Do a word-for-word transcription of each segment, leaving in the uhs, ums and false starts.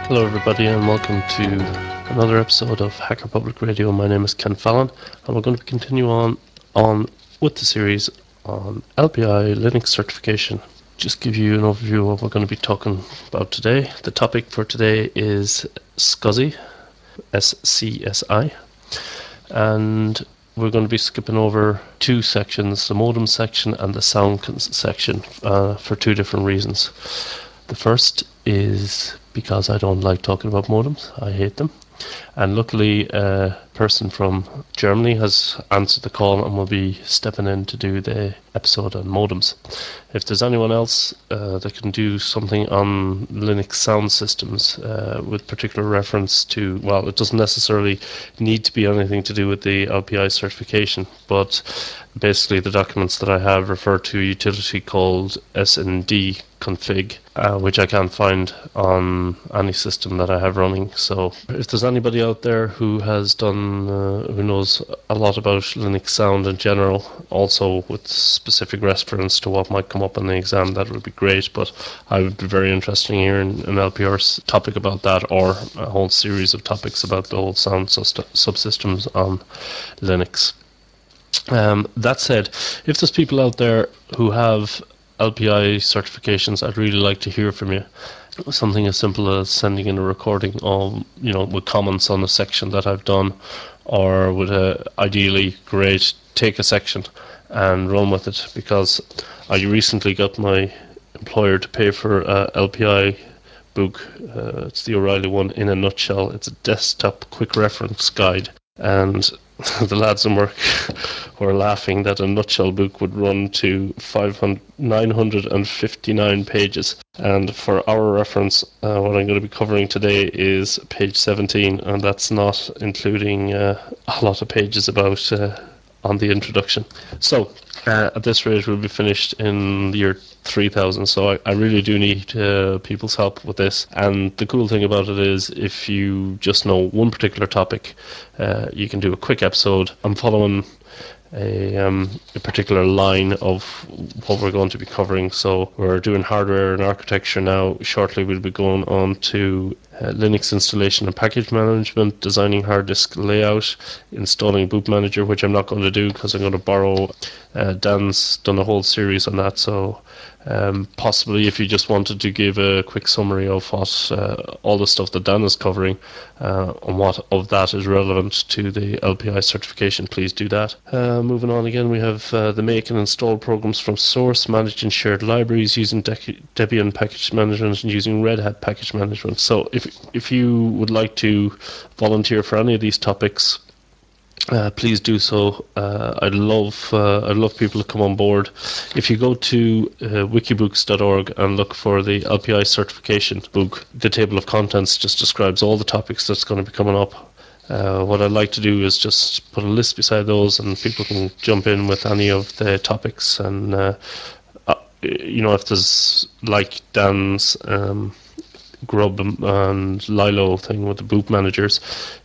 Hello, everybody, and welcome to another episode of Hacker Public Radio. My name is Ken Fallon, and we're going to continue on on with the series on L P I Linux certification. Just give you an overview of what we're going to be talking about today. The topic for today is SCSI, S C S I, and we're going to be skipping over two sections, the modem section and the sound section, uh, for two different reasons. The first is because I don't like talking about modems. I hate them. And luckily, a person from Germany has answered the call and will be stepping in to do the episode on modems. If there's anyone else uh, that can do something on Linux sound systems uh, with particular reference to, well, it doesn't necessarily need to be anything to do with the L P I certification, but basically the documents that I have refer to a utility called S N D config, uh, which I can't find on any system that I have running. So if there's anybody out there who has done, uh, who knows a lot about Linux sound in general, also with specific reference to what might come up in the exam, that would be great. But I would be very interested in hearing an L P R topic about that, or a whole series of topics about the whole sound subsystems on Linux. Um, that said, if there's people out there who have L P I certifications, I'd really like to hear from you. Something as simple as sending in a recording of, you know, with comments on a section that I've done, or with a ideally great take a section and run with it, because I recently got my employer to pay for a L P I book. Uh, it's the O'Reilly one in a nutshell. It's a desktop quick reference guide, and the lads in work were laughing that a nutshell book would run to nine hundred fifty-nine pages. And for our reference, uh, what I'm going to be covering today is page seventeen, and that's not including uh, a lot of pages about uh, on the introduction. So uh, at this rate, we'll be finished in the year three thousand, so I, I really do need uh, people's help with this. And the cool thing about it is, if you just know one particular topic, uh, you can do a quick episode. I'm following a, um, a particular line of what we're going to be covering. So we're doing hardware and architecture now. Shortly we'll be going on to uh, Linux installation and package management, designing hard disk layout, installing boot manager, which I'm not going to do because I'm going to borrow uh, Dan's done a whole series on that. So um, possibly if you just wanted to give a quick summary of what uh, all the stuff that Dan is covering, uh, and what of that is relevant to the L P I certification, please do that. Uh, moving on again, we have uh, the make and install programs from source, managed and shared libraries using De- Debian package management and using Red Hat package management. So if if you would like to volunteer for any of these topics, Uh, please do so. Uh, I'd love uh, I'd love people to come on board. If you go to uh, wikibooks dot org and look for the L P I certification book, the table of contents just describes all the topics that's going to be coming up. Uh, what I'd like to do is just put a list beside those, and people can jump in with any of the topics. And uh, uh, you know, if there's like Dan's um, Grub and Lilo thing with the boot managers,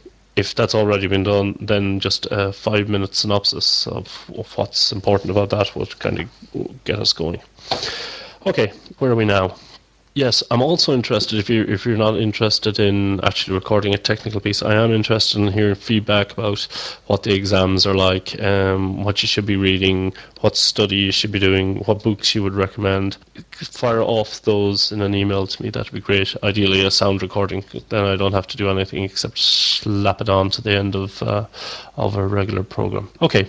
if that's already been done, then just a five minute synopsis of, of what's important about that would kind of get us going. Okay, where are we now? Yes, I'm also interested, if you're, if you're not interested in actually recording a technical piece, I am interested in hearing feedback about what the exams are like, um, what you should be reading, what study you should be doing, what books you would recommend. Fire off those in an email to me, that'd be great. Ideally a sound recording, then I don't have to do anything except slap it on to the end of, uh, of a regular program. Okay.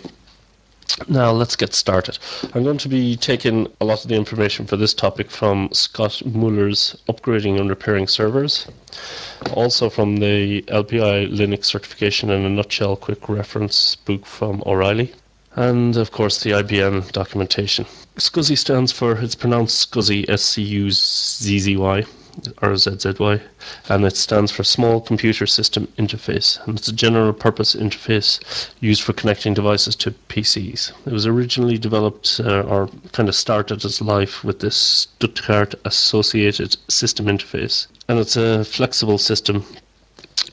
Now let's get started. I'm going to be taking a lot of the information for this topic from Scott Muller's Upgrading and Repairing Servers, also from the L P I Linux Certification in a Nutshell Quick Reference book from O'Reilly, and of course the I B M documentation. SCSI stands for, it's pronounced SCSI, S C U Z Z Y, or Z Z Y, and it stands for Small Computer System Interface, and it's a general purpose interface used for connecting devices to P Cs. It was originally developed, uh, or kind of started its life with this Stuttgart Associated System Interface, and it's a flexible system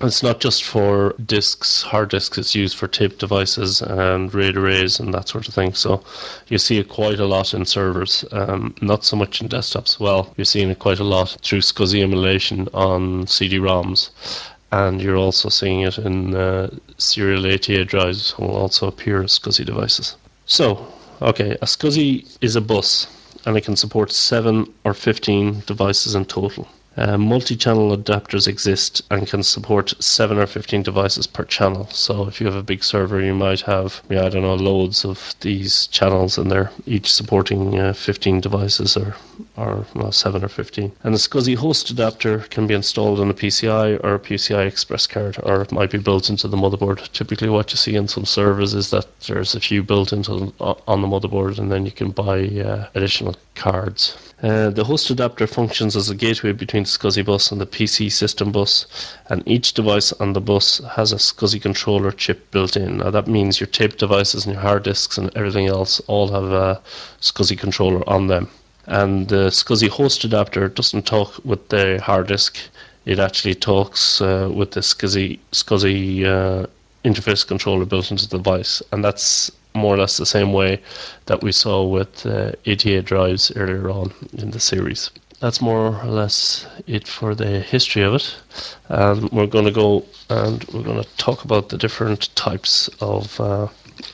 It's not just for disks, hard disks, it's used for tape devices and RAID arrays and that sort of thing. So you see it quite a lot in servers, um, not so much in desktops. Well, you're seeing it quite a lot through SCSI emulation on C D ROMs. And you're also seeing it in uh, serial A T A drives, will also appear as SCSI devices. So, okay, a SCSI is a bus, and it can support seven or fifteen devices in total. Uh, multi-channel adapters exist and can support seven or fifteen devices per channel. So if you have a big server, you might have, yeah, I don't know, loads of these channels, and they're each supporting uh, fifteen devices, or or well, seven or fifteen. And the SCSI host adapter can be installed on a P C I or a P C I Express card, or it might be built into the motherboard. Typically what you see in some servers is that there's a few built into on the motherboard, and then you can buy uh, additional cards. Uh, the host adapter functions as a gateway between the SCSI bus and the P C system bus, and each device on the bus has a SCSI controller chip built in. Now that means your tape devices and your hard disks and everything else all have a SCSI controller on them. And the SCSI host adapter doesn't talk with the hard disk, it actually talks uh, with the SCSI, SCSI uh, interface controller built into the device, and that's more or less the same way that we saw with uh, A T A drives earlier on in the series. That's more or less it for the history of it. And we're going to go and we're going to talk about the different types of uh,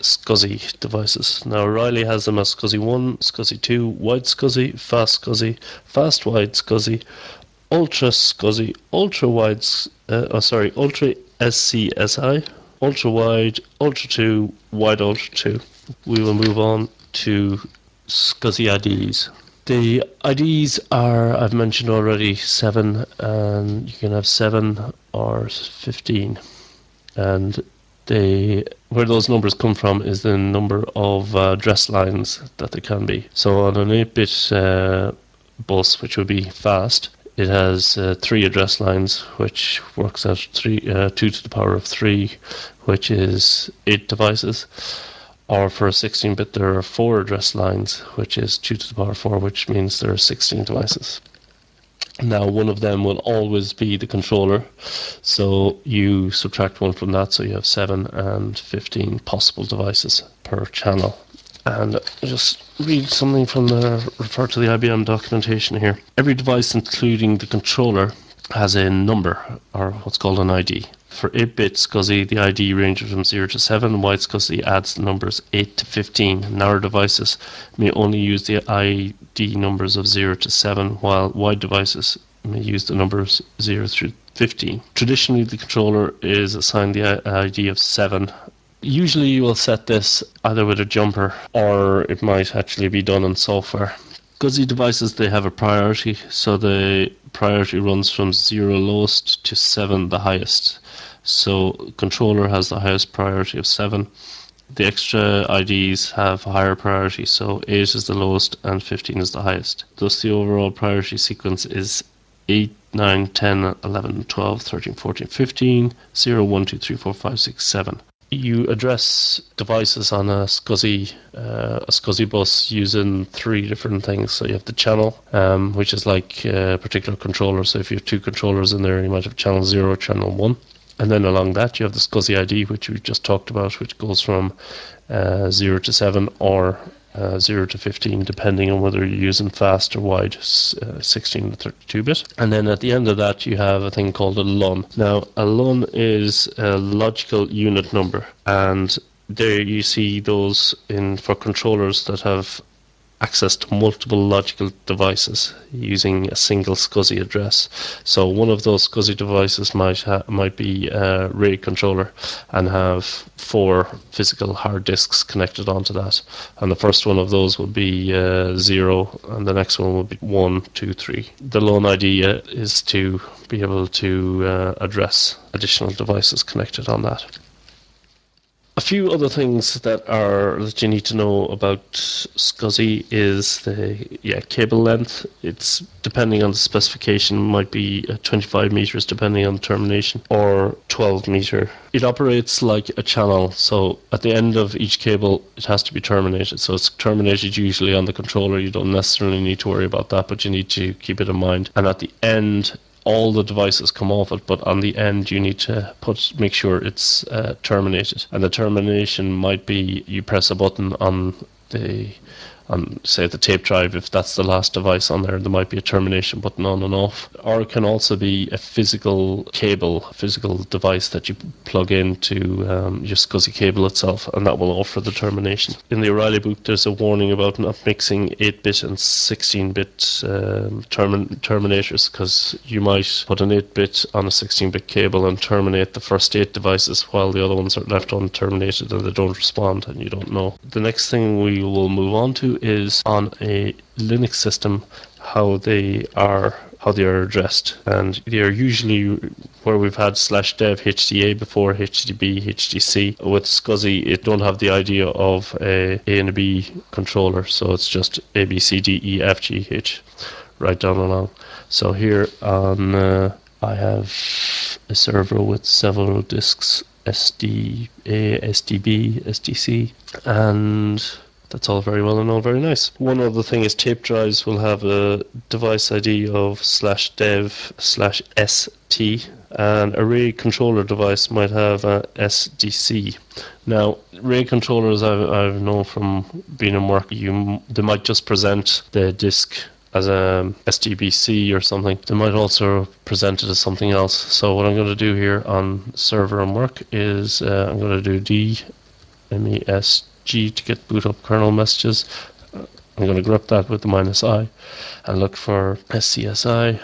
SCSI devices. Now, Riley has them as SCSI one, SCSI two, wide SCSI, fast SCSI, fast wide SCSI, ultra SCSI, ultra wide, uh, oh sorry, ultra S C S I, ultra wide, ultra two, wide ultra two. We will move on to SCSI I Ds. The I Ds are, I've mentioned already, seven, and you can have seven or fifteen. And they, where those numbers come from is the number of uh, address lines that there can be. So on an eight bit uh, bus, which would be fast, it has uh, three address lines, which works out three, uh, two to the power of three, which is eight devices. Or for a sixteen bit, there are four address lines, which is two to the power four, which means there are sixteen devices. Now, one of them will always be the controller, so you subtract one from that, so you have seven and fifteen possible devices per channel. And I'll just read something from the, refer to the I B M documentation here. Every device, including the controller, has a number, or what's called an I D. For eight bit SCSI, the I D ranges from zero to seven. Wide SCSI adds the numbers eight to fifteen. Narrow devices may only use the I D numbers of zero to seven, while wide devices may use the numbers zero through fifteen. Traditionally, the controller is assigned the I D of seven. Usually you will set this either with a jumper, or it might actually be done in software. SCSI devices, they have a priority, so the priority runs from zero lowest to seven the highest. So controller has the highest priority of seven. The extra I Ds have a higher priority, so eight is the lowest and fifteen is the highest. Thus the overall priority sequence is eight, nine, ten, eleven, twelve, thirteen, fourteen, fifteen, zero, one, two, three, four, five, six, seven. You address devices on a SCSI, uh, a SCSI bus using three different things. So you have the channel, um, which is like a particular controller. So if you have two controllers in there, you might have channel zero, channel one. And then along that, you have the SCSI I D, which we just talked about, which goes from uh, zero to seven or uh, zero to fifteen, depending on whether you're using fast or wide, uh, sixteen to thirty-two bit. And then at the end of that, you have a thing called a L U N. Now, a L U N is a logical unit number, and there you see those in for controllers that have access to multiple logical devices using a single SCSI address. So one of those SCSI devices might ha- might be a RAID controller and have four physical hard disks connected onto that. And the first one of those will be uh, zero, and the next one will be one, two, three. The L U N idea is to be able to uh, address additional devices connected on that. A few other things that are that you need to know about SCSI is the yeah cable length. It's depending on the specification, might be twenty-five meters depending on the termination, or twelve meter. It operates like a channel, so at the end of each cable it has to be terminated. So it's terminated usually on the controller. You don't necessarily need to worry about that, but you need to keep it in mind. And at the end all the devices come off it, but on the end you need to put make sure it's uh, terminated. And the termination might be you press a button on the on say the tape drive. If that's the last device on there, there might be a termination button on and off. Or it can also be a physical cable, a physical device that you plug into um, your SCSI cable itself, and that will offer the termination. In the O'Reilly book there's a warning about not mixing eight bit and sixteen bit um, term- terminators, because you might put an eight bit on a sixteen bit cable and terminate the first eight devices while the other ones are left unterminated and they don't respond and you don't know. The next thing we will move on to is on a Linux system how they are how they are addressed, and they are usually where we've had slash dev H D A before, H D B, H D C. With SCSI it don't have the idea of a A and a B controller, so it's just A, B, C, D, E, F, G, H right down along. So here on uh, I have a server with several disks, S D A, S D B, S D C, and that's all very well and all very nice. One other thing is tape drives will have a device I D of slash dev slash ST, and a RAID controller device might have a S D C. Now, RAID controllers I've, I've known from being in work, you they might just present the disk as a S D B C or something. They might also present it as something else. So what I'm going to do here on server and work is uh, I'm going to do D M E S G to get boot up kernel messages. I'm going to grep that with the minus I and look for S C S I,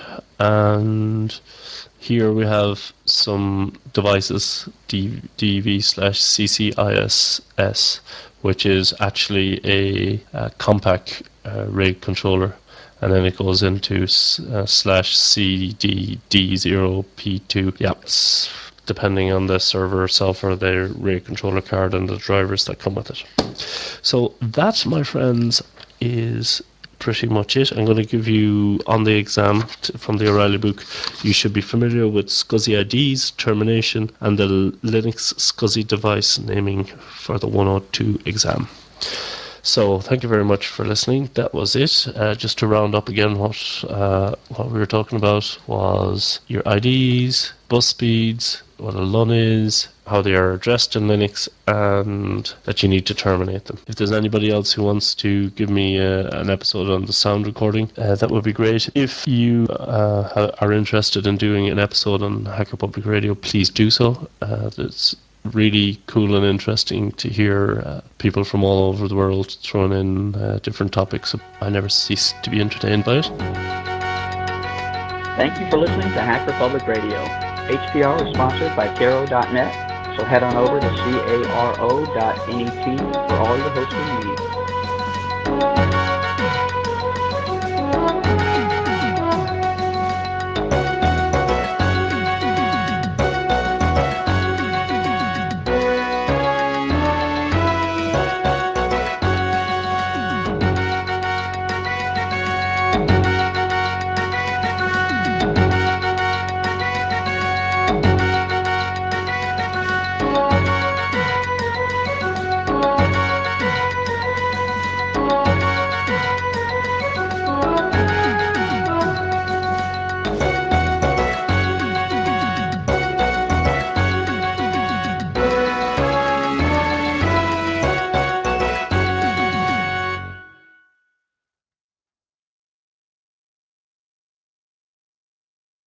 and here we have some devices, D V slash C C I S S, which is actually a, a compact uh, RAID controller, and then it goes into uh, slash C D D zero P two. Yeah, it's depending on the server itself or the RAID controller card and the drivers that come with it. So that, my friends, is pretty much it. I'm going to give you on the exam t- from the O'Reilly book. You should be familiar with SCSI I Ds, termination, and the Linux SCSI device naming for the one oh two exam. So thank you very much for listening. That was it. Uh, just to round up again, what uh, what we were talking about was your I Ds, bus speeds, what a L U N is, how they are addressed in Linux, and that you need to terminate them. If there's anybody else who wants to give me uh, an episode on the sound recording, uh, that would be great. If you uh, are interested in doing an episode on Hacker Public Radio, please do so. Uh, that's really cool and interesting to hear uh, people from all over the world throwing in uh, different topics. I never cease to be entertained by it. Thank you for listening to Hacker Public Radio. H P R is sponsored by Caro dot net, so head on over to caro dot net for all your hosting needs.